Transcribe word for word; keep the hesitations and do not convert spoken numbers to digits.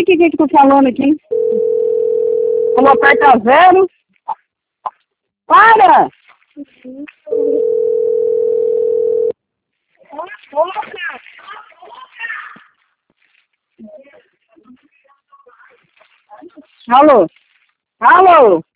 aqui o que que eu tô falando aqui. Vou apertar zero. Para! Alô? Alô?